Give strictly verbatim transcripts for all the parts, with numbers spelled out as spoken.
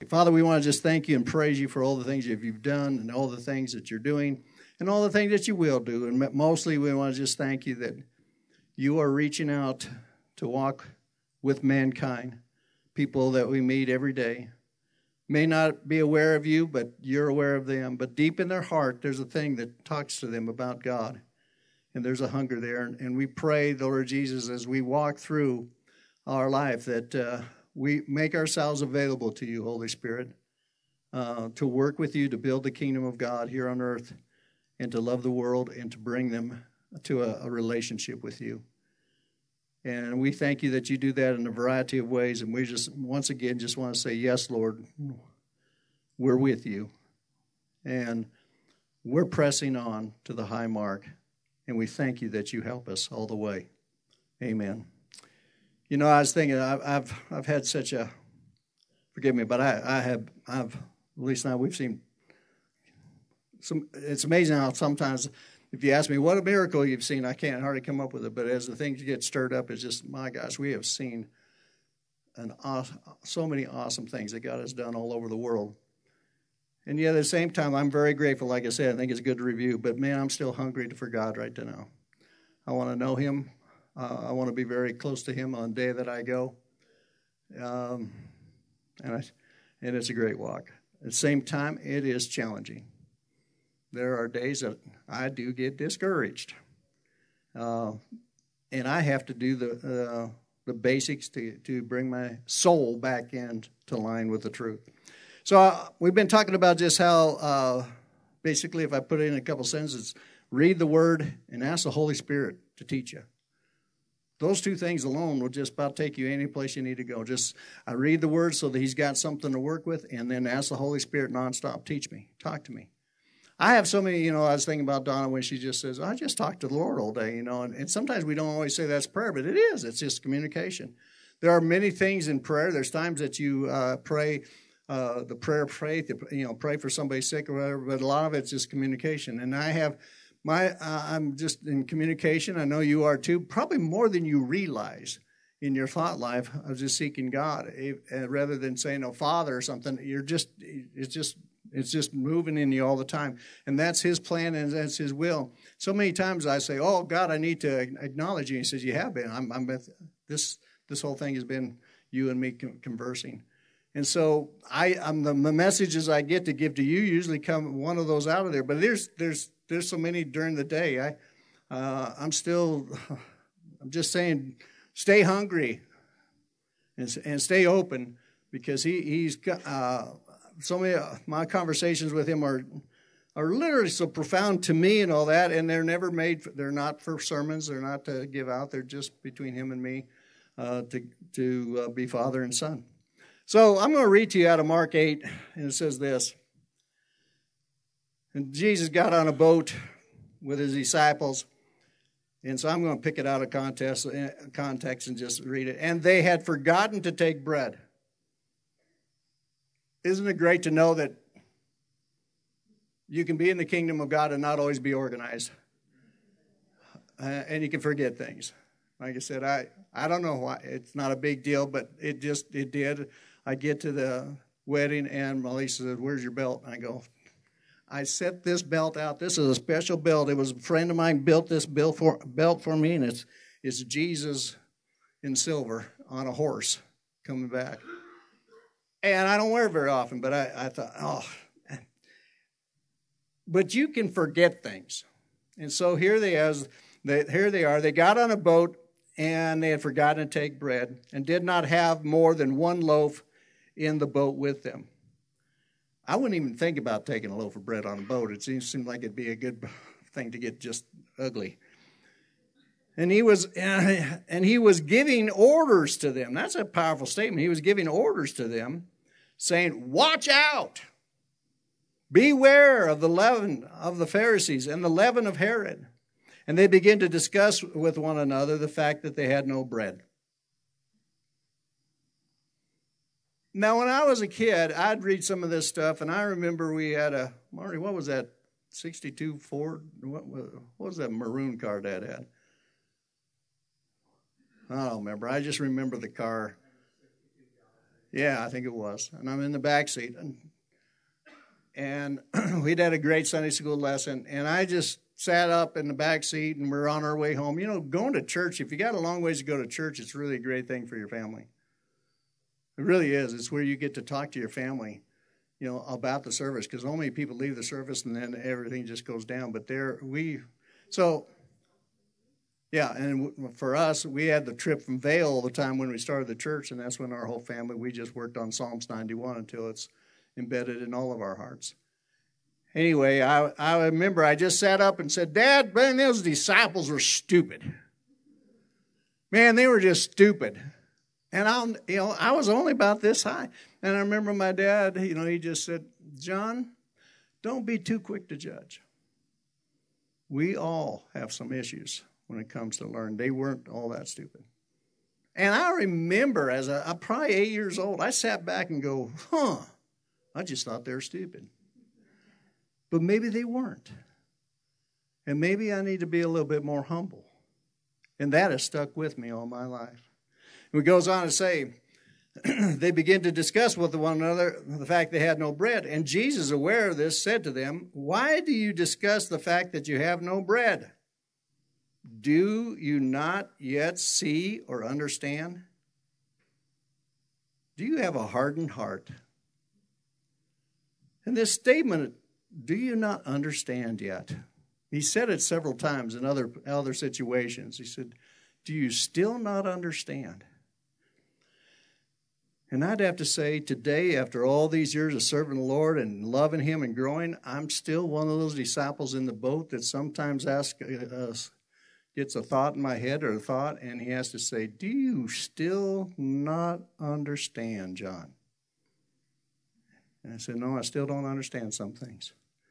Father, we want to just thank you and praise you for all the things that you've done and all the things that you're doing and all the things that you will do. And mostly we want to just thank you that you are reaching out to walk with mankind, people that we meet every day. May not be aware of you, but you're aware of them. But deep in their heart, there's a thing that talks to them about God. And there's a hunger there. And we pray, Lord Jesus, as we walk through our life, that uh, we make ourselves available to you, Holy Spirit, uh, to work with you, to build the kingdom of God here on earth, and to love the world, and to bring them to a, a relationship with you. And we thank you that you do that in a variety of ways. And we just, once again, just want to say, yes, Lord, we're with you. And we're pressing on to the high mark. And we thank you that you help us all the way. Amen. You know, I was thinking, I've I've, I've had such a, forgive me, but I, I have, I've, at least now we've seen, some. It's amazing how sometimes, if you ask me what a miracle you've seen, I can't hardly come up with it. But as the things get stirred up, it's just, my gosh, we have seen an awesome, so many awesome things that God has done all over the world. And yet at the same time, I'm very grateful. Like I said, I think it's good to review. But man, I'm still hungry for God right now. I want to know him. Uh, I want to be very close to him on the day that I go. Um, and, I, and it's a great walk. At the same time, it is challenging. There are days that I do get discouraged. Uh, and I have to do the uh, the basics to, to bring my soul back into line with the truth. So uh, we've been talking about just how, uh, basically, if I put it in a couple sentences, read the Word and ask the Holy Spirit to teach you. Those two things alone will just about take you any place you need to go. Just I read the Word so that he's got something to work with, and then ask the Holy Spirit nonstop, teach me, talk to me. I have so many, you know, I was thinking about Donna when she just says, I just talk to the Lord all day, you know, and, and sometimes we don't always say that's prayer, but it is. It's just communication. There are many things in prayer. There's times that you uh, pray uh, the prayer of faith, you know, pray for somebody sick or whatever, but a lot of it's just communication. And I have my, uh, I'm just in communication. I know you are too, probably more than you realize in your thought life of just seeking God. Uh, rather than saying, oh, Father or something, you're just, it's just, It's just moving in you all the time. And that's his plan and that's his will. So many times I say, oh, God, I need to acknowledge you. He says, you have been. I'm, I'm this this whole thing has been you and me conversing. And so I, I'm the, the messages I get to give to you usually come one of those out of there. But there's there's there's so many during the day. I, uh, I'm still, I'm just saying, stay hungry and, and stay open because he he's uh, so many of my conversations with him are are literally so profound to me and all that, and they're never made. They're not for sermons. They're not to give out. They're just between him and me uh, to to uh, be father and son. So I'm going to read to you out of Mark eight, and it says this. And Jesus got on a boat with his disciples, and so I'm going to pick it out of context, context and just read it. And they had forgotten to take bread. Isn't it great to know that you can be in the kingdom of God and not always be organized? Uh, and you can forget things. Like I said, I, I don't know why. It's not a big deal, but it just, it did. I get to the wedding and Melissa said, where's your belt? And I go, I set this belt out. This is a special belt. It was a friend of mine built this belt for, belt for me, and it's, it's Jesus in silver on a horse coming back. And I don't wear it very often, but I, I thought, oh. But you can forget things. And so here they, as they, here they are. They got on a boat, and they had forgotten to take bread and did not have more than one loaf in the boat with them. I wouldn't even think about taking a loaf of bread on a boat. It seemed, seemed like it'd be a good thing to get just ugly. And he was and he was giving orders to them. That's a powerful statement. He was giving orders to them, saying, watch out. Beware of the leaven of the Pharisees and the leaven of Herod. And they began to discuss with one another the fact that they had no bread. Now, when I was a kid, I'd read some of this stuff, and I remember we had a, Marty, what was that, sixty-two Ford? What, what was that maroon car Dad had? I don't remember. I just remember the car. Yeah, I think it was. And I'm in the back seat. And, and we'd had a great Sunday school lesson. And I just sat up in the back seat, and we're on our way home. You know, going to church, if you got a long ways to go to church, it's really a great thing for your family. It really is. It's where you get to talk to your family, you know, about the service. Because only people leave the service, and then everything just goes down. But there, we, so... Yeah, and for us, we had the trip from Vail all the time when we started the church, and that's when our whole family, we just worked on Psalms ninety-one until it's embedded in all of our hearts. Anyway, I, I remember I just sat up and said, Dad, man, those disciples were stupid. Man, they were just stupid. And I, you know, I was only about this high. And I remember my dad, you know, he just said, John, don't be too quick to judge. We all have some issues when it comes to learn. They weren't all that stupid. And I remember as a, I'm probably eight years old, I sat back and go, huh, I just thought they were stupid. But maybe they weren't. And maybe I need to be a little bit more humble. And that has stuck with me all my life. And it goes on to say, they begin to discuss with one another the fact they had no bread. And Jesus, aware of this, said to them, why do you discuss the fact that you have no bread? Do you not yet see or understand? Do you have a hardened heart? And this statement, do you not understand yet? He said it several times in other, other situations. He said, do you still not understand? And I'd have to say today, after all these years of serving the Lord and loving Him and growing, I'm still one of those disciples in the boat that sometimes asks us, gets a thought in my head or a thought, and he has to say, do you still not understand, John? And I said, no, I still don't understand some things.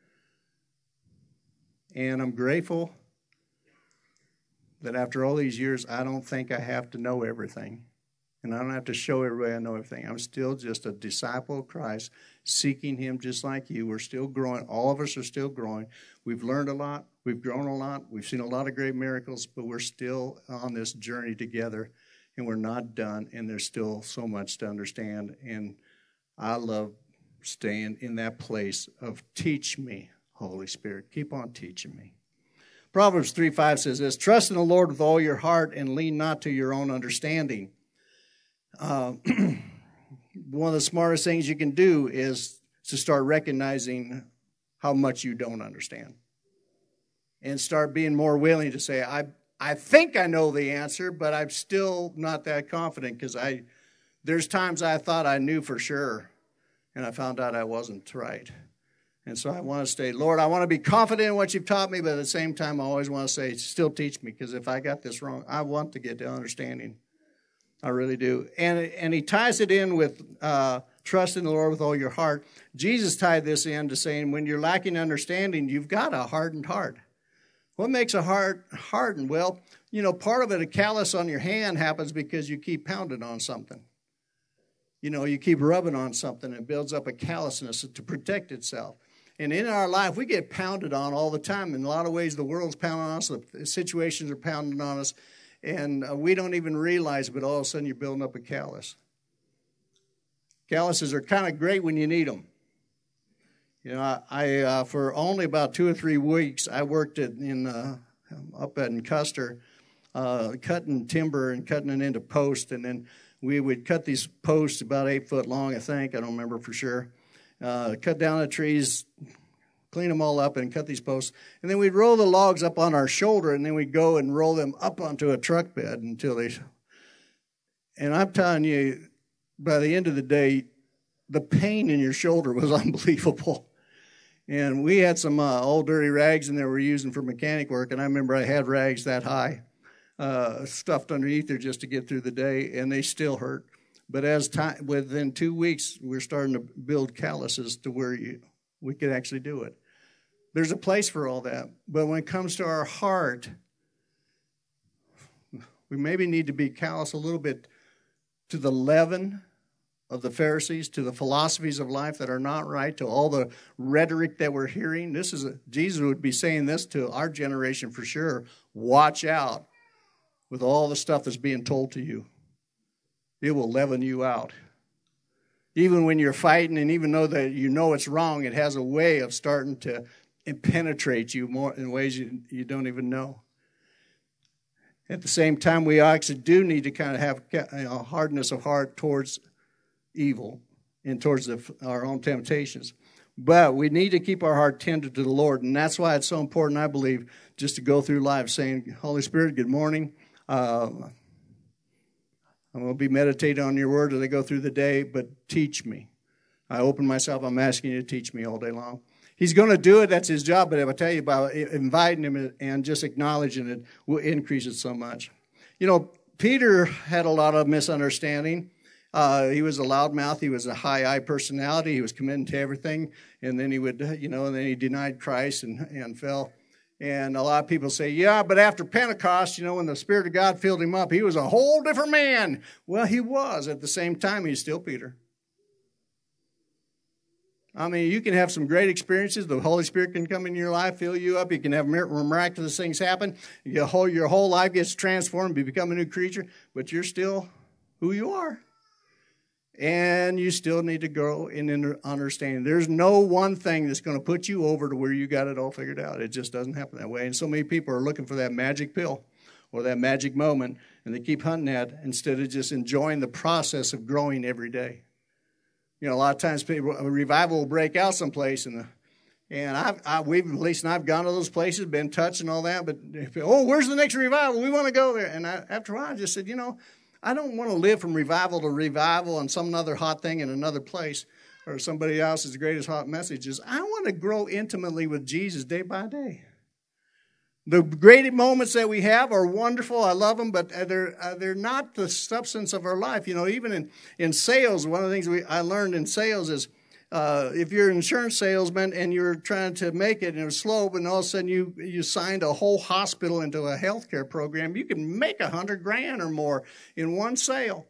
And I'm grateful that after all these years, I don't think I have to know everything. And I don't have to show everybody I know everything. I'm still just a disciple of Christ, seeking Him just like you. We're still growing. All of us are still growing. We've learned a lot. We've grown a lot. We've seen a lot of great miracles, but we're still on this journey together, and we're not done, and there's still so much to understand. And I love staying in that place of teach me, Holy Spirit. Keep on teaching me. Proverbs three five says this, trust in the Lord with all your heart and lean not to your own understanding. Uh, one of the smartest things you can do is to start recognizing how much you don't understand. And start being more willing to say, I I think I know the answer, but I'm still not that confident because I there's times I thought I knew for sure, and I found out I wasn't right. And so I want to stay, Lord, I want to be confident in what you've taught me, but at the same time, I always want to say, still teach me, because if I got this wrong, I want to get to understanding. I really do. And, and he ties it in with uh, trust in the Lord with all your heart. Jesus tied this in to saying when you're lacking understanding, you've got a hardened heart. What makes a heart hardened? Well, you know, part of it, a callus on your hand happens because you keep pounding on something. You know, you keep rubbing on something, and it builds up a callousness to protect itself. And in our life, we get pounded on all the time. In a lot of ways, the world's pounding on us, the situations are pounding on us, and uh, we don't even realize it, but all of a sudden you're building up a callus. Calluses are kind of great when you need them. You know, I, I uh, for only about two or three weeks, I worked at, in uh, up in Custer, uh, cutting timber and cutting it into posts, and then we would cut these posts about eight foot long, I think. I don't remember for sure. Uh, cut down the trees, clean them all up, and cut these posts. And then we'd roll the logs up on our shoulder, and then we'd go and roll them up onto a truck bed until they... And I'm telling you, by the end of the day, the pain in your shoulder was unbelievable. And we had some uh, old dirty rags in there we were using for mechanic work, and I remember I had rags that high, uh, stuffed underneath there just to get through the day, and they still hurt. But as time, within two weeks, we're starting to build calluses to where you, we could actually do it. There's a place for all that. But when it comes to our heart, we maybe need to be callous a little bit to the leaven of the Pharisees, to the philosophies of life that are not right, to all the rhetoric that we're hearing. This is a, Jesus would be saying this to our generation for sure. Watch out with all the stuff that's being told to you. It will leaven you out. Even when you're fighting, and even though that you know it's wrong, it has a way of starting to penetrate you more in ways you, you don't even know. At the same time, we actually do need to kind of have a hardness of heart towards evil and towards the, our own temptations. But we need to keep our heart tender to the Lord, and that's why it's so important, I believe, just to go through life saying, Holy Spirit, good morning. Uh, I'm going to be meditating on your word as I go through the day, but teach me. I open myself. I'm asking you to teach me all day long. He's going to do it. That's his job. But if I tell you about inviting him and just acknowledging it will increase it so much. You know, Peter had a lot of misunderstanding. Uh, he was a loudmouth. He was a high I personality. He was committed to everything. And then he would, you know, and then he denied Christ and, and fell. And a lot of people say, yeah, but after Pentecost, you know, when the Spirit of God filled him up, he was a whole different man. Well, he was. At the same time, he's still Peter. I mean, you can have some great experiences. The Holy Spirit can come in your life, fill you up. You can have miraculous things happen. Your whole, your whole life gets transformed. You become a new creature. But you're still who you are. And you still need to grow in understanding. There's no one thing that's going to put you over to where you got it all figured out. It just doesn't happen that way. And so many people are looking for that magic pill or that magic moment, and they keep hunting that instead of just enjoying the process of growing every day. You know, a lot of times people, a revival will break out someplace, and the, and I've, I, we've, at least I've gone to those places, been touched and all that, but, oh, where's the next revival? We want to go there. And I, after a while, I just said, you know, I don't want to live from revival to revival on some other hot thing in another place or somebody else's greatest hot messages. I want to grow intimately with Jesus day by day. The great moments that we have are wonderful. I love them, but they're uh, they're not the substance of our life. You know, even in, in sales, one of the things we I learned in sales is uh, if you're an insurance salesman and you're trying to make it and it was slow, but all of a sudden you, you signed a whole hospital into a healthcare program, you can make a hundred grand or more in one sale.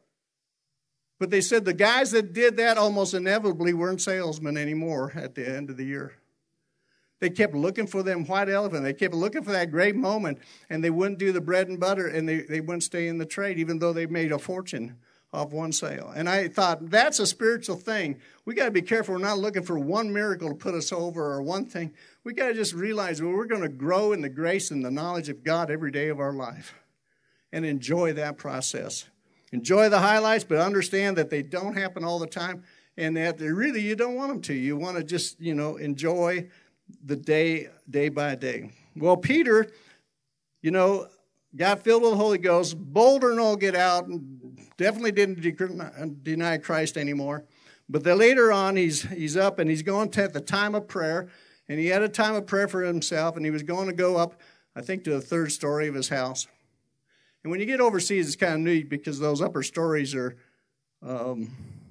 But they said the guys that did that almost inevitably weren't salesmen anymore at the end of the year. They kept looking for them white elephant. They kept looking for that great moment, and they wouldn't do the bread and butter, and they, they wouldn't stay in the trade, even though they made a fortune off one sale. And I thought, that's a spiritual thing. We got to be careful. We're not looking for one miracle to put us over or one thing. We got to just realize well, we're going to grow in the grace and the knowledge of God every day of our life and enjoy that process. Enjoy the highlights, but understand that they don't happen all the time, and that they really you don't want them to. You want to just, you know, enjoy the day, day by day. Well, Peter, you know, got filled with the Holy Ghost, bolder and all get out, and definitely didn't de- deny Christ anymore. But then later on, he's he's up and he's going to at the time of prayer, and he had a time of prayer for himself, and he was going to go up, I think, to the third story of his house. And when you get overseas, it's kind of neat because those upper stories are, um,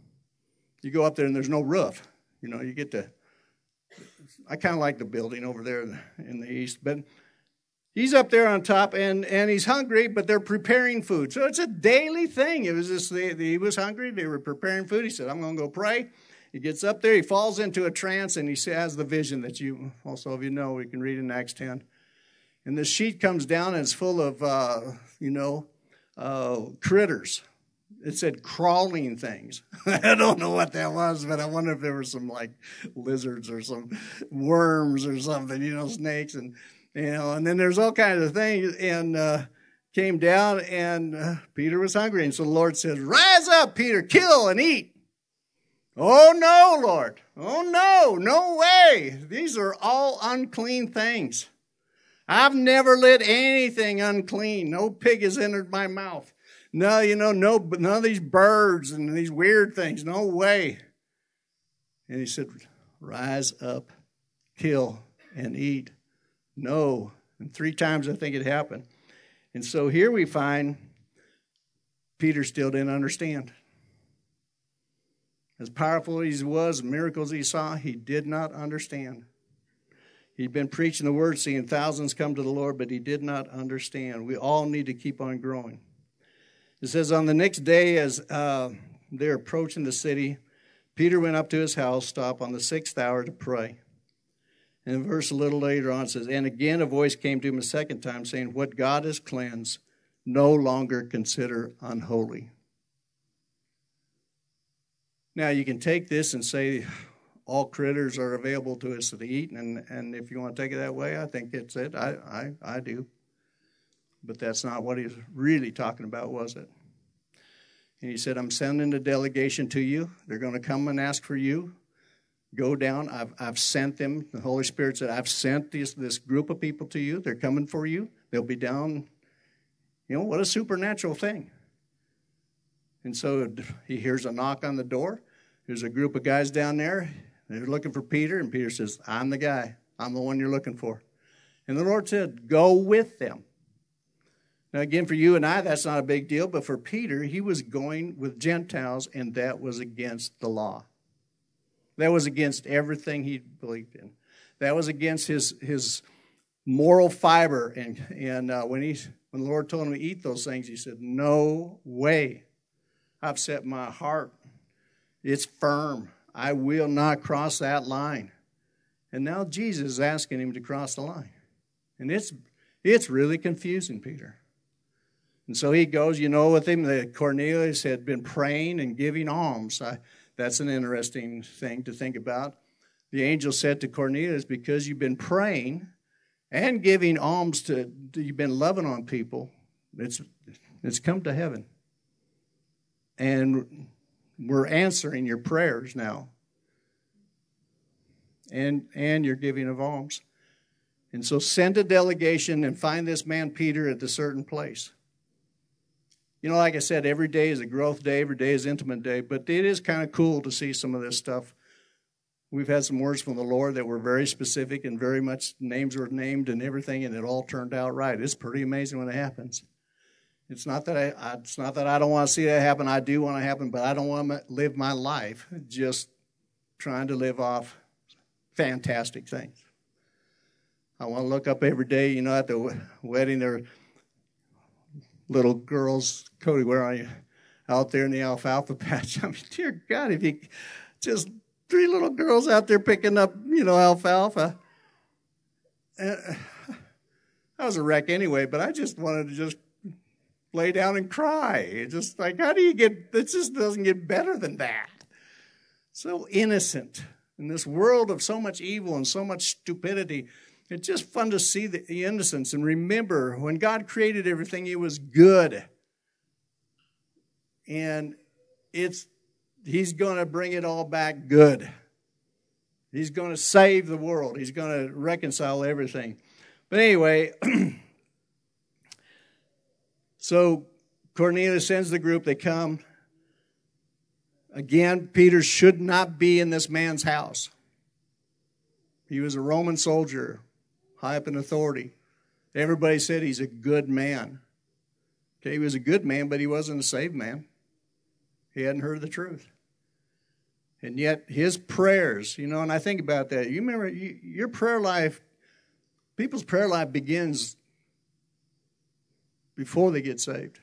you go up there and there's no roof. You know, you get to, I kind of like the building over there in the east, but he's up there on top, and, and he's hungry, but they're preparing food. So it's a daily thing. It was just, they, he was hungry, they were preparing food. He said, I'm going to go pray. He gets up there, he falls into a trance, and he has the vision that you, also of you know, we can read in Acts ten. And this sheet comes down, and it's full of, uh, you know, uh, critters. It said crawling things. I don't know what that was, but I wonder if there were some, like, lizards or some worms or something, you know, snakes. And, you know, and then there's all kinds of things. And uh, came down, and uh, Peter was hungry. And so the Lord says, rise up, Peter, kill and eat. Oh, no, Lord. Oh, no, no way. These are all unclean things. I've never let anything unclean. No pig has entered my mouth. No, you know, no, none of these birds and these weird things. No way. And he said, rise up, kill, and eat. No. And three times I think it happened. And so here we find Peter still didn't understand. As powerful as he was, miracles he saw, he did not understand. He'd been preaching the word, seeing thousands come to the Lord, but he did not understand. We all need to keep on growing. It says, on the next day, as uh, they're approaching the city, Peter went up to his house, stopped on the sixth hour to pray. And a verse a little later on says, and again a voice came to him a second time, saying, what God has cleansed, no longer consider unholy. Now, you can take this and say all critters are available to us to eat, and, and if you want to take it that way, I think it's it. I, I, I do. But that's not what he was really talking about, was it? And he said, I'm sending a delegation to you. They're going to come and ask for you. Go down. I've, I've sent them. The Holy Spirit said, I've sent this, this group of people to you. They're coming for you. They'll be down. You know, what a supernatural thing. And so he hears a knock on the door. There's a group of guys down there. They're looking for Peter. And Peter says, I'm the guy. I'm the one you're looking for. And the Lord said, go with them. Now, again, for you and I, that's not a big deal. But for Peter, he was going with Gentiles, and that was against the law. That was against everything he believed in. That was against his his moral fiber. And and uh, when he when the Lord told him to eat those things, he said, no way. I've set my heart. It's firm. I will not cross that line. And now Jesus is asking him to cross the line. And it's it's really confusing, Peter. And so he goes, you know, with him, that Cornelius had been praying and giving alms. I, that's an interesting thing to think about. The angel said to Cornelius, because you've been praying and giving alms to, you've been loving on people, it's it's come to heaven. And we're answering your prayers now. And, and you're giving of alms. And so send a delegation and find this man Peter at a certain place. You know, like I said, every day is a growth day, every day is intimate day, but it is kind of cool to see some of this stuff. We've had some words from the Lord that were very specific and very much names were named and everything, and it all turned out right. It's pretty amazing when it happens. It's not that I, I it's not that I don't want to see that happen. I do want it to happen, but I don't want to live my life just trying to live off fantastic things. I want to look up every day, you know, at the wedding there. Little girls, Cody, where are you? Out there in the alfalfa patch. I mean, dear God, if you just three little girls out there picking up, you know, alfalfa. Uh, I was a wreck anyway, but I just wanted to just lay down and cry. It's just like, how do you get, it just doesn't get better than that. So innocent. In this world of so much evil and so much stupidity, it's just fun to see the innocence and remember when God created everything, it was good. And it's He's going to bring it all back good. He's going to save the world. He's going to reconcile everything. But anyway, so Cornelius sends the group. They come. Again, Peter should not be in this man's house. He was a Roman soldier, high up in authority. Everybody said he's a good man. Okay, he was a good man, but he wasn't a saved man. He hadn't heard the truth. And yet his prayers, you know, and I think about that. You remember you, your prayer life, people's prayer life begins before they get saved.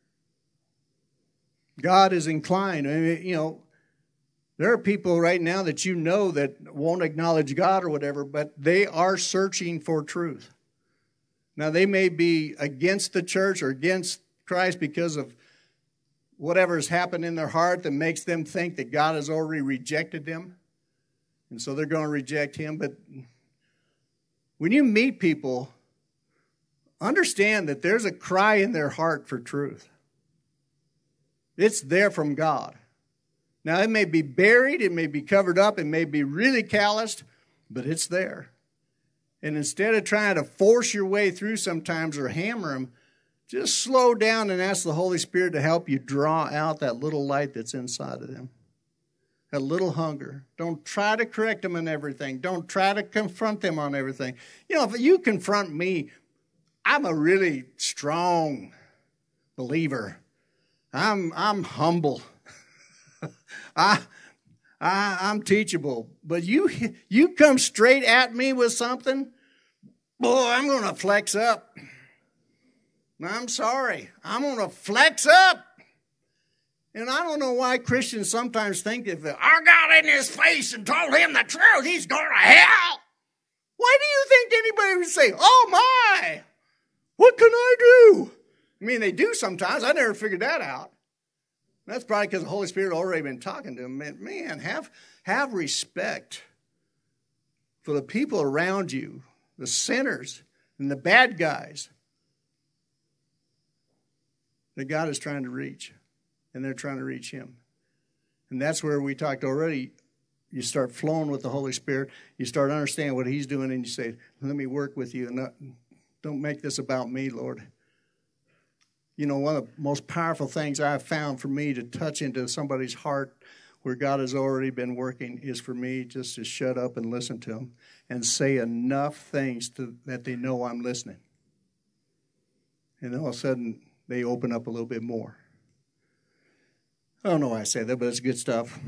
God is inclined. I mean, you know, there are people right now that you know that won't acknowledge God or whatever, but they are searching for truth. Now, they may be against the church or against Christ because of whatever has happened in their heart that makes them think that God has already rejected them. And so they're going to reject him. But when you meet people, understand that there's a cry in their heart for truth. It's there from God. Now, it may be buried, it may be covered up, it may be really calloused, but it's there. And instead of trying to force your way through sometimes or hammer them, just slow down and ask the Holy Spirit to help you draw out that little light that's inside of them. That little hunger. Don't try to correct them on everything. Don't try to confront them on everything. You know, if you confront me, I'm a really strong believer. I'm I'm humble. I, I I'm teachable. But you you come straight at me with something, boy, I'm going to flex up. I'm sorry. I'm going to flex up. And I don't know why Christians sometimes think if I got in his face and told him the truth, he's going to hell. Why do you think anybody would say, oh my, what can I do? I mean, they do sometimes. I never figured that out. That's probably because the Holy Spirit already been talking to him. Man, man, have, have respect for the people around you, the sinners and the bad guys that God is trying to reach. And they're trying to reach him. And that's where we talked already. You start flowing with the Holy Spirit. You start understanding what he's doing, and you say, let me work with you. And not, don't make this about me, Lord. You know, one of the most powerful things I've found for me to touch into somebody's heart where God has already been working is for me just to shut up and listen to them and say enough things to, that they know I'm listening. And all of a sudden, they open up a little bit more. I don't know why I say that, but it's good stuff.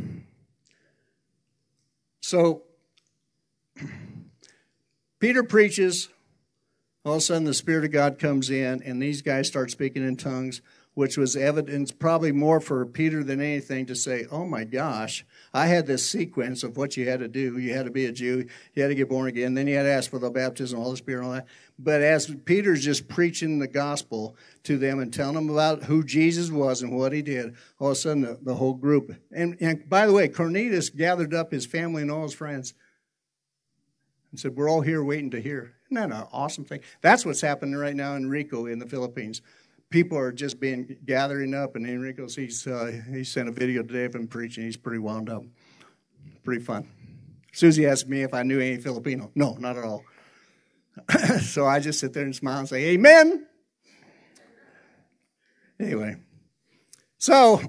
So, Peter preaches. All of a sudden, the Spirit of God comes in, and these guys start speaking in tongues, which was evidence probably more for Peter than anything to say, oh my gosh, I had this sequence of what you had to do. You had to be a Jew. You had to get born again. Then you had to ask for the baptism of the Holy Spirit and all that. But as Peter's just preaching the gospel to them and telling them about who Jesus was and what he did, all of a sudden the, the whole group. And, and by the way, Cornelius gathered up his family and all his friends and said, we're all here waiting to hear. Isn't that an awesome thing? That's what's happening right now in Rico in the Philippines. People are just being gathering up, and Enrico's, he's, uh, he sent a video today of him preaching. He's pretty wound up. Pretty fun. Susie asked me if I knew any Filipino. No, not at all. So I just sit there and smile and say, amen. Anyway, so,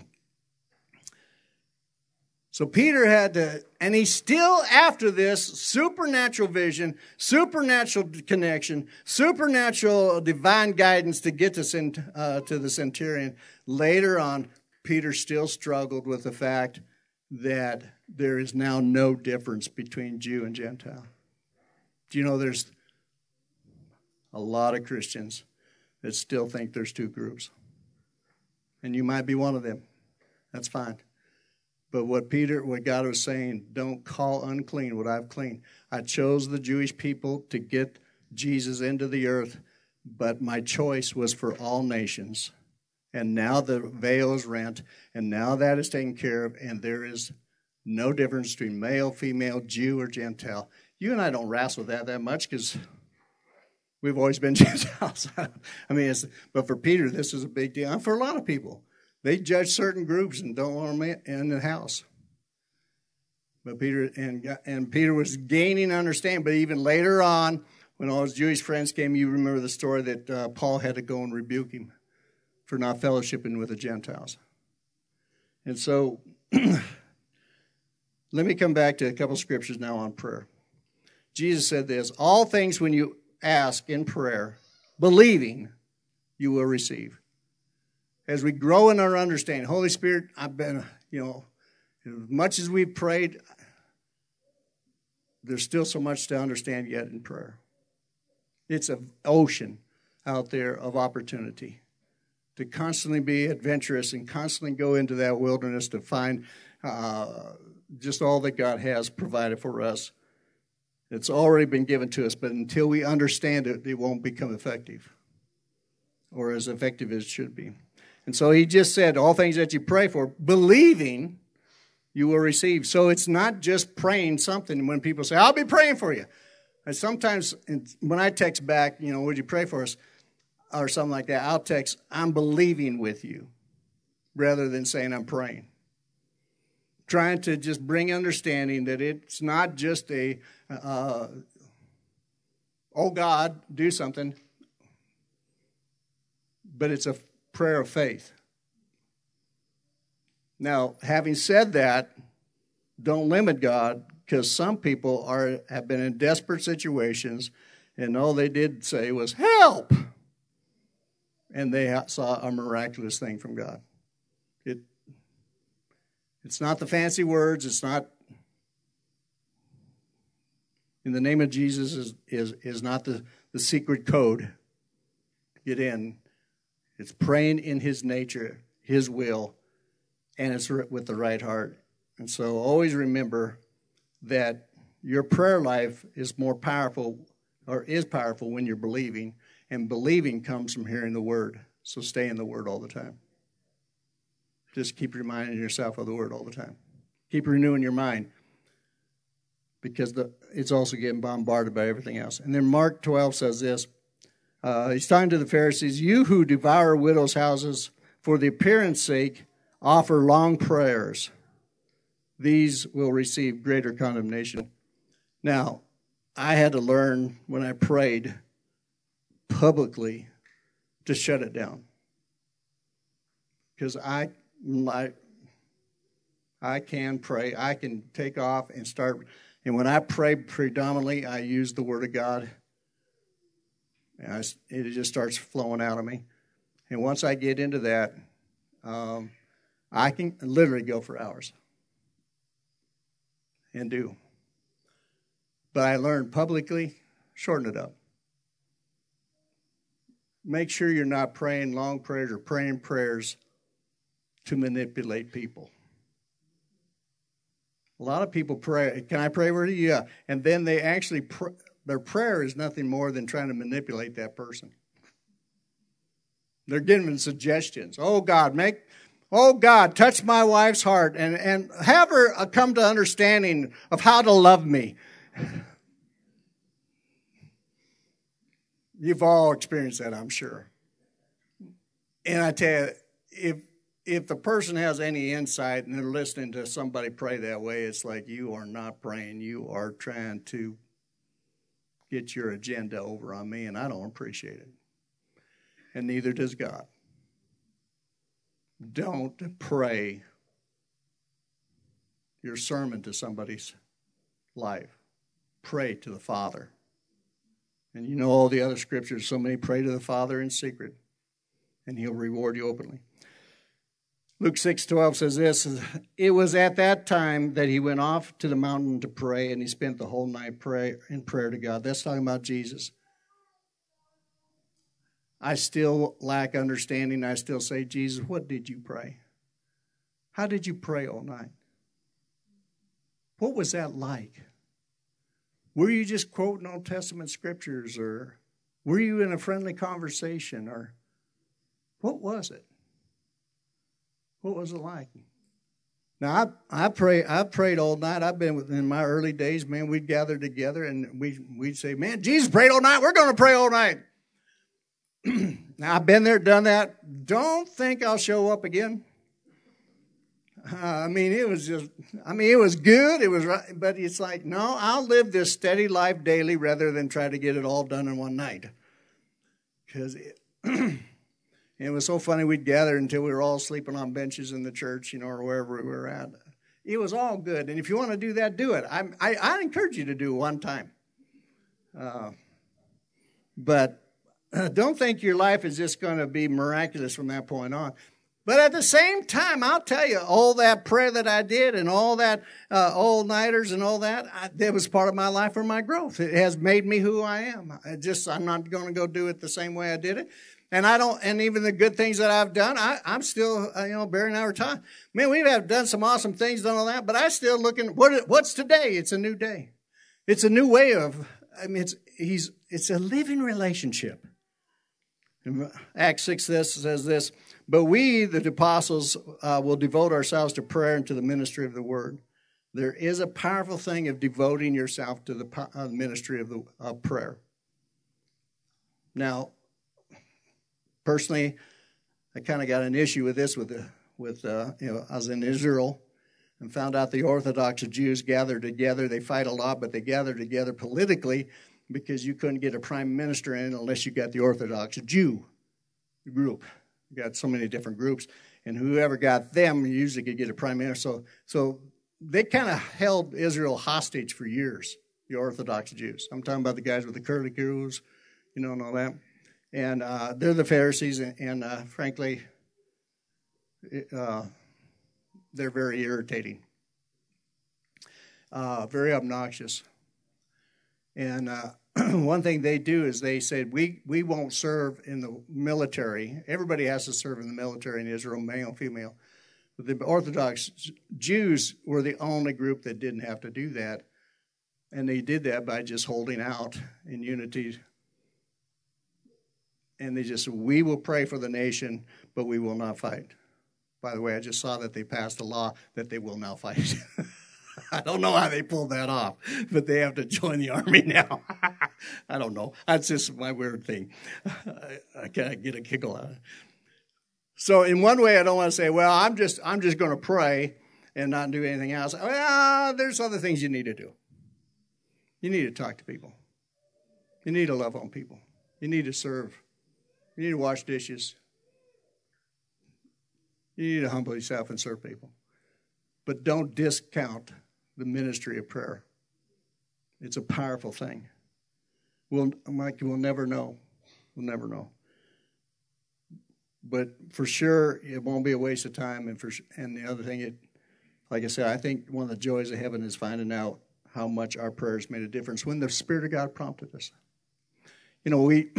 so Peter had to, and he's still after this supernatural vision, supernatural connection, supernatural divine guidance to get to, uh, to the centurion. Later on, Peter still struggled with the fact that there is now no difference between Jew and Gentile. Do you know there's a lot of Christians that still think there's two groups? And you might be one of them. That's fine. But what Peter, what God was saying, don't call unclean what I've cleaned. I chose the Jewish people to get Jesus into the earth, but my choice was for all nations. And now the veil is rent, and now that is taken care of, and there is no difference between male, female, Jew, or Gentile. You and I don't wrestle with that that much because we've always been Gentiles. I mean, it's, but for Peter, this is a big deal. And for a lot of people, they judge certain groups and don't want them in the house. But Peter and and Peter was gaining understanding. But even later on, when all his Jewish friends came, you remember the story that uh, Paul had to go and rebuke him for not fellowshipping with the Gentiles. And so, let me come back to a couple scriptures now on prayer. Jesus said this, all things when you ask in prayer, believing, you will receive. As we grow in our understanding, Holy Spirit, I've been, you know, as much as we've prayed, there's still so much to understand yet in prayer. It's an ocean out there of opportunity to constantly be adventurous and constantly go into that wilderness to find uh, just all that God has provided for us. It's already been given to us, but until we understand it, it won't become effective or as effective as it should be. And so he just said, all things that you pray for, believing you will receive. So it's not just praying something when people say, I'll be praying for you. And sometimes when I text back, you know, would you pray for us? Or something like that, I'll text, I'm believing with you, rather than saying I'm praying. Trying to just bring understanding that it's not just a, uh, oh God, do something, but it's a prayer of faith. Now, having said that, don't limit God, because some people are have been in desperate situations, and all they did say was, help! And they saw a miraculous thing from God. It, it's not the fancy words. It's not, in the name of Jesus is, is, is not the, the secret code. Get in. It's praying in his nature, his will, and it's with the right heart. And so always remember that your prayer life is more powerful, or is powerful, when you're believing. And believing comes from hearing the word. So stay in the word all the time. Just keep reminding yourself of the word all the time. Keep renewing your mind, because the, it's also getting bombarded by everything else. And then Mark twelve says this. Uh, he's talking to the Pharisees. You who devour widows' houses for the appearance sake offer long prayers. These will receive greater condemnation. Now, I had to learn when I prayed publicly to shut it down. Because I, I, I can pray. I can take off and start. And when I pray predominantly, I use the Word of God. And I, it just starts flowing out of me. And once I get into that, um, I can literally go for hours. And do. But I learned publicly, shorten it up. Make sure you're not praying long prayers or praying prayers to manipulate people. A lot of people pray, can I pray with you? Yeah. And then they actually, pr- their prayer is nothing more than trying to manipulate that person. They're giving suggestions. Oh, God, make, oh, God, touch my wife's heart and, and have her come to understanding of how to love me. You've all experienced that, I'm sure. And I tell you, if if the person has any insight and they're listening to somebody pray that way, it's like you are not praying. You are trying to get your agenda over on me, and I don't appreciate it. And neither does God. Don't pray your sermon to somebody's life. Pray to the Father. And you know all the other scriptures. So many pray to the Father in secret, and He'll reward you openly. Luke six twelve says this, it was at that time that He went off to the mountain to pray, and He spent the whole night pray, in prayer to God. That's talking about Jesus. I still lack understanding. I still say, Jesus, what did you pray? How did you pray all night? What was that like? Were you just quoting Old Testament scriptures, or were you in a friendly conversation, or what was it? What was it like? Now, I I pray. I prayed all night. I've been in my early days, man. We'd gather together and we we'd say, "Man, Jesus prayed all night. We're going to pray all night." Now, I've been there, done that. Don't think I'll show up again. Uh, I mean, it was just. I mean, it was good. It was, right, but it's like, no, I'll live this steady life daily rather than try to get it all done in one night. Because it. It was so funny, we'd gather until we were all sleeping on benches in the church, you know, or wherever we were at. It was all good. And if you want to do that, do it. I I, I encourage you to do it one time. Uh, but uh, don't think your life is just going to be miraculous from that point on. But at the same time, I'll tell you, all that prayer that I did and all that uh, all-nighters and all that, I, that was part of my life or my growth. It has made me who I am. I just, I'm not going to go do it the same way I did it. And I don't, and even the good things that I've done, I, I'm still, uh, you know, Barry and I were talking. Man, we have done some awesome things, done all that, but I still looking, what, what's today? It's a new day. It's a new way of, I mean, it's, he's, it's a living relationship. And Acts six this says this, but we, the apostles, uh, will devote ourselves to prayer and to the ministry of the word. There is a powerful thing of devoting yourself to the uh, ministry of the uh, prayer. Now, personally, I kind of got an issue with this. With the, with uh, you know, I was in Israel and found out the Orthodox Jews gathered together. They fight a lot, but they gathered together politically because you couldn't get a prime minister in unless you got the Orthodox Jew group. You got so many different groups, and whoever got them usually could get a prime minister. So, so they kind of held Israel hostage for years. The Orthodox Jews. I'm talking about the guys with the curly cues, you know, and all that. And uh, they're the Pharisees, and, and uh, frankly, uh, they're very irritating, uh, very obnoxious. And uh, one thing they do is they said, we, we won't serve in the military. Everybody has to serve in the military in Israel, male, female. But the Orthodox Jews were the only group that didn't have to do that. And they did that by just holding out in unity. And they just said, we will pray for the nation, but we will not fight. By the way, I just saw that they passed a law that they will now fight. I don't know how they pulled that off, but they have to join the army now. I don't know. That's just my weird thing. I, I can't get a kickle out of it. So in one way, I don't want to say, well, I'm just I'm just going to pray and not do anything else. Well, there's other things you need to do. You need to talk to people. You need to love on people. You need to serve. You need to wash dishes. You need to humble yourself and serve people. But don't discount the ministry of prayer. It's a powerful thing. We'll, Mike, we'll never know. We'll never know. But for sure, it won't be a waste of time. And for and the other thing, it, like I said, I think one of the joys of heaven is finding out how much our prayers made a difference when the Spirit of God prompted us. You know, we,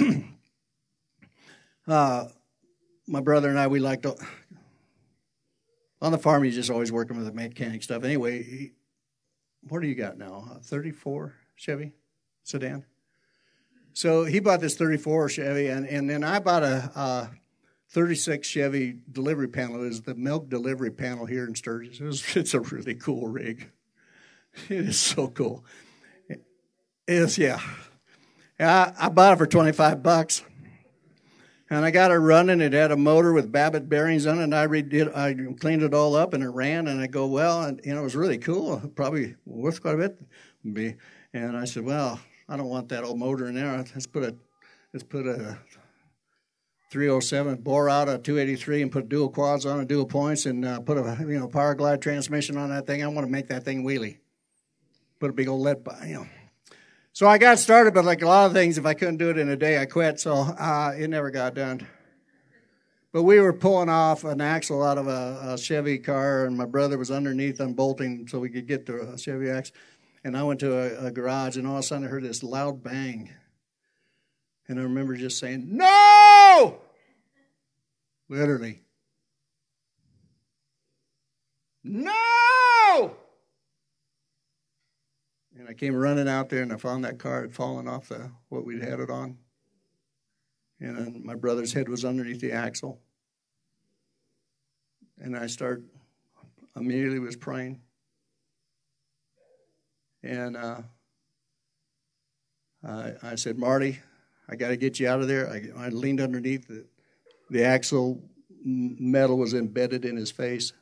uh, my brother and I, we like to, on the farm, he's just always working with the mechanic stuff. Anyway, he, what do you got now? A thirty-four Chevy sedan? So he bought this thirty-four Chevy, and, and then I bought a, a thirty-six Chevy delivery panel. It was the milk delivery panel here in Sturgis. It was, it's a really cool rig. It is so cool. It is, yeah. I, I bought it for twenty-five bucks. And I got it running. It had a motor with Babbitt bearings on it, and I redid, I cleaned it all up, and it ran. And I go, well, and you know, it was really cool. Probably worth quite a bit. And I said, well, I don't want that old motor in there. Let's put a, let's put a three oh seven, bore out a two eighty-three, and put dual quads on it, dual points, and uh, put a you know power glide transmission on that thing. I want to make that thing wheelie. Put a big old lead, you know. So I got started, but like a lot of things, if I couldn't do it in a day, I quit. So uh, it never got done. But we were pulling off an axle out of a, a Chevy car, and my brother was underneath unbolting so we could get to a Chevy axle. And I went to a, a garage, and all of a sudden I heard this loud bang. And I remember just saying, no! Literally. No! And I came running out there, and I found that car had fallen off the what we'd had it on. And then my brother's head was underneath the axle. And I start immediately was praying. And uh, I, I said, Marty, I got to get you out of there. I, I leaned underneath. The, the axle metal was embedded in his face.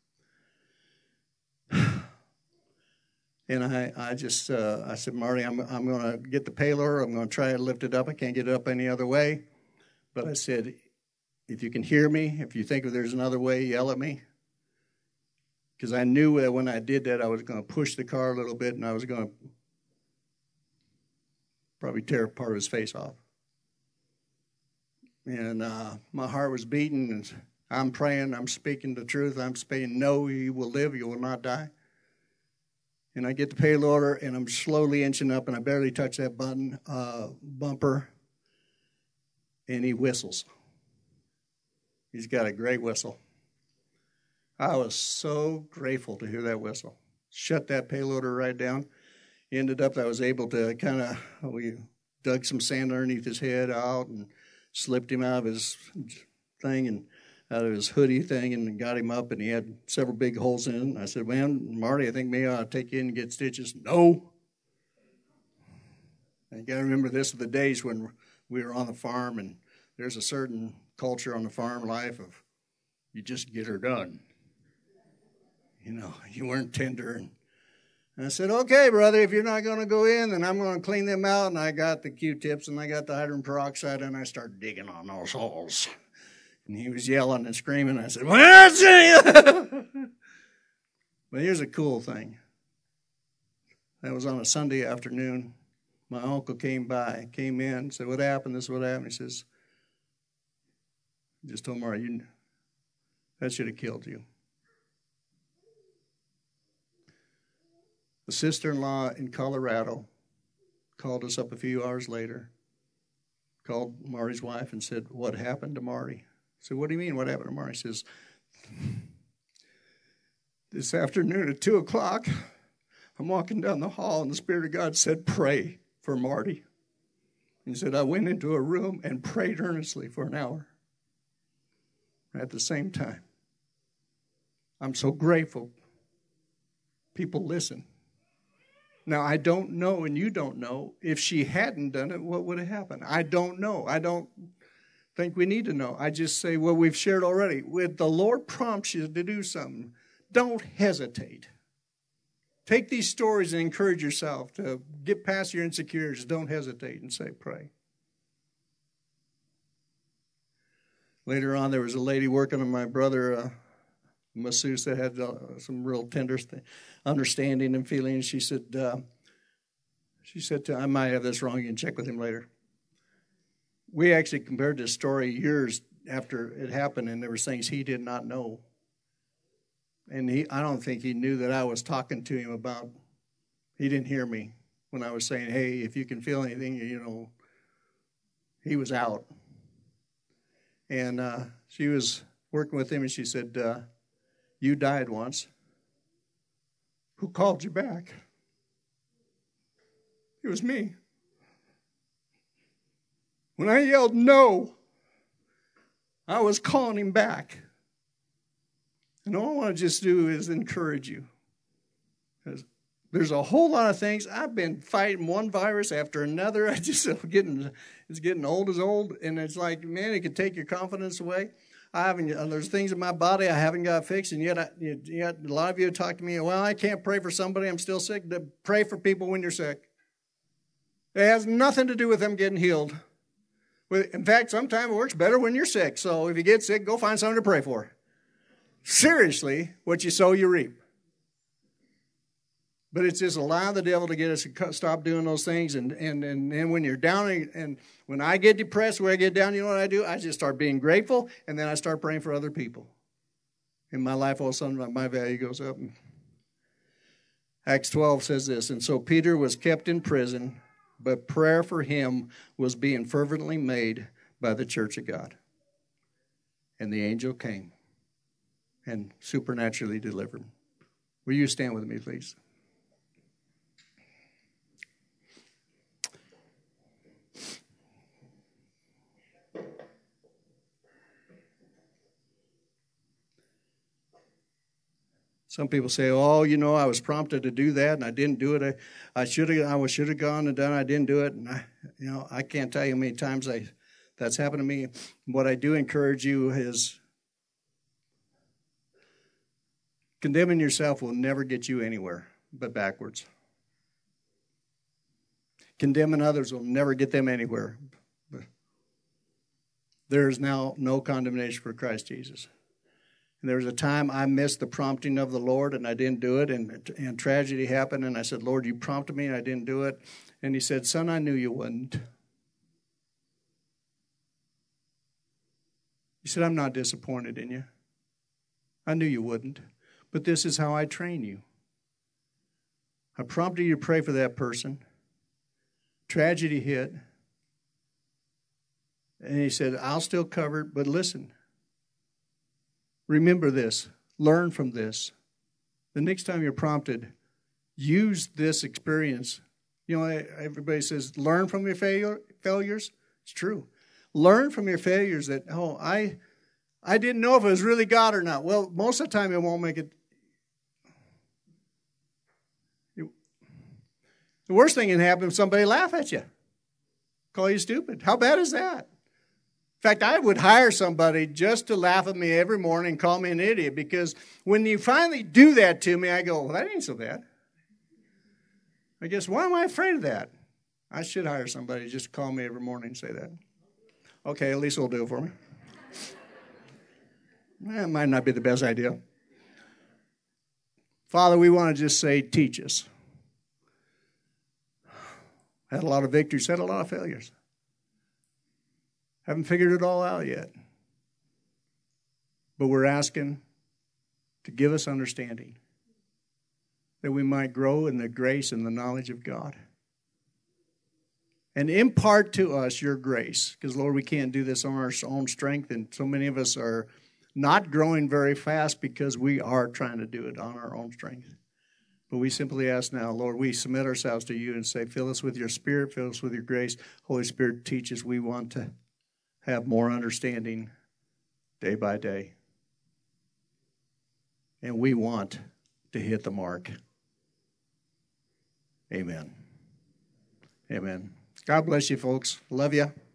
And I, I just, uh, I said, Marty, I'm, I'm going to get the payloader. I'm going to try to lift it up. I can't get it up any other way. But I said, if you can hear me, if you think there's another way, yell at me. Because I knew that when I did that, I was going to push the car a little bit, and I was going to probably tear part of his face off. And uh, my heart was beating, and I'm praying, I'm speaking the truth. I'm saying, no, you will live, you will not die. And I get the payloader, and I'm slowly inching up, and I barely touch that button, uh, bumper, and he whistles. He's got a great whistle. I was so grateful to hear that whistle. Shut that payloader right down. Ended up, I was able to kind of, we dug some sand underneath his head out and slipped him out of his thing and out of his hoodie thing and got him up, and he had several big holes in it. And I said, man, Marty, I think maybe I'll take you in and get stitches. No. And you got to remember, this are the days when we were on the farm, and there's a certain culture on the farm life of you just get her done. You know, you weren't tender. And, and I said, okay, brother, if you're not going to go in, then I'm going to clean them out. And I got the Q-tips, and I got the hydrogen peroxide, and I started digging on those holes. And he was yelling and screaming. I said, well, that's it. But here's a cool thing. That was on a Sunday afternoon. My uncle came by, came in, said, what happened? This is what happened. He says, I just told Marty, you, that should have killed you. The sister-in-law in Colorado called us up a few hours later, called Marty's wife and said, what happened to Marty? I said, what do you mean, what happened to Marty? He says, this afternoon at two o'clock, I'm walking down the hall, and the Spirit of God said, pray for Marty. He said, I went into a room and prayed earnestly for an hour at the same time. I'm so grateful people listen. Now, I don't know, and you don't know, if she hadn't done it, what would have happened? I don't know. I don't think we need to know. I just say what we've shared already. When the Lord prompts you to do something, don't hesitate. Take these stories and encourage yourself to get past your insecurities. Don't hesitate and say, pray. Later on, there was a lady working on my brother, uh, masseuse, that had uh, some real tender th- understanding and feeling. She said, uh, she said to, I might have this wrong. You can check with him later. We actually compared this story years after it happened, and there were things he did not know. And he, I don't think he knew that I was talking to him about, he didn't hear me when I was saying, hey, if you can feel anything, you know, he was out. And uh, she was working with him, and she said, uh, you died once. Who called you back? It was me. When I yelled no, I was calling him back. And all I want to just do is encourage you. There's a whole lot of things. I've been fighting one virus after another. I just am getting, it's getting old as old. And it's like, man, it can take your confidence away. I haven't, there's things in my body I haven't got fixed. And yet, I, yet a lot of you talk to me, well, I can't pray for somebody. I'm still sick. Pray for people when you're sick. It has nothing to do with them getting healed. In fact, sometimes it works better when you're sick. So if you get sick, go find someone to pray for. Seriously, what you sow, you reap. But it's just allow the devil to get us to stop doing those things. And and and, and when you're down, and when I get depressed, when I get down, you know what I do? I just start being grateful, and then I start praying for other people. In my life, all of a sudden, my value goes up. Acts twelve says this, and so Peter was kept in prison, but prayer for him was being fervently made by the church of God. And the angel came and supernaturally delivered him. Will you stand with me, please? Some people say, oh, you know, I was prompted to do that, and I didn't do it. I, I should have I should have gone and done it. I didn't do it. And, I, you know, I can't tell you how many times I, that's happened to me. What I do encourage you is condemning yourself will never get you anywhere but backwards. Condemning others will never get them anywhere. There is now no condemnation for Christ Jesus. And there was a time I missed the prompting of the Lord, and I didn't do it, and, and tragedy happened, and I said, Lord, you prompted me, and I didn't do it. And he said, son, I knew you wouldn't. He said, I'm not disappointed in you. I knew you wouldn't, but this is how I train you. I prompted you to pray for that person. Tragedy hit. And he said, I'll still cover it, but listen. Remember this. Learn from this. The next time you're prompted, use this experience. You know, everybody says, learn from your failure, failures. It's true. Learn from your failures that, oh, I I didn't know if it was really God or not. Well, most of the time it won't make it. The worst thing can happen if somebody laugh at you. Call you stupid. How bad is that? In fact, I would hire somebody just to laugh at me every morning and call me an idiot, because when you finally do that to me, I go, well, that ain't so bad. I guess, why am I afraid of that? I should hire somebody just to call me every morning and say that. Okay, at least it'll do it for me. That might not be the best idea. Father, we want to just say, teach us. Had a lot of victories, had a lot of failures. Haven't figured it all out yet. But we're asking to give us understanding, that we might grow in the grace and the knowledge of God. And impart to us your grace. Because, Lord, we can't do this on our own strength. And so many of us are not growing very fast because we are trying to do it on our own strength. But we simply ask now, Lord, we submit ourselves to you and say, fill us with your Spirit, fill us with your grace. Holy Spirit, teach us. We want to have more understanding day by day. and we want to hit the mark. Amen. Amen. God bless you, folks. Love you.